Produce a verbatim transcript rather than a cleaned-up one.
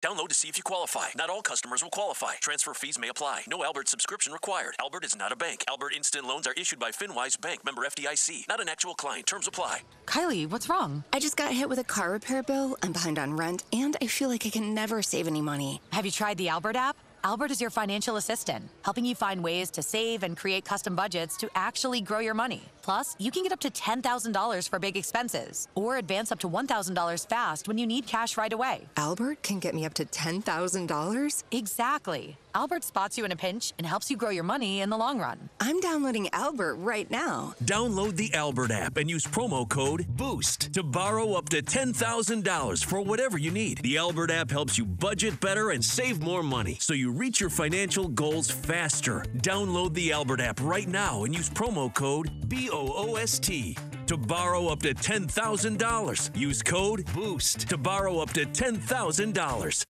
Download to see if you qualify. Not all customers will qualify. Transfer fees may apply. No Albert subscription required. Albert is not a bank. Albert Instant Loans are issued by FinWise Bank, member F D I C. Not an actual client. Terms apply. Kylie, what's wrong? I just got hit with a car repair bill. I'm behind on rent, and I feel like I can never save any money. Have you tried the Albert app? Albert is your financial assistant, helping you find ways to save and create custom budgets to actually grow your money. Plus, you can get up to ten thousand dollars for big expenses or advance up to one thousand dollars fast when you need cash right away. Albert can get me up to ten thousand dollars? Exactly. Albert spots you in a pinch and helps you grow your money in the long run. I'm downloading Albert right now. Download the Albert app and use promo code BOOST to borrow up to ten thousand dollars for whatever you need. The Albert app helps you budget better and save more money so you reach your financial goals faster. Download the Albert app right now and use promo code B O O S T to borrow up to ten thousand dollars. Use code BOOST to borrow up to ten thousand dollars.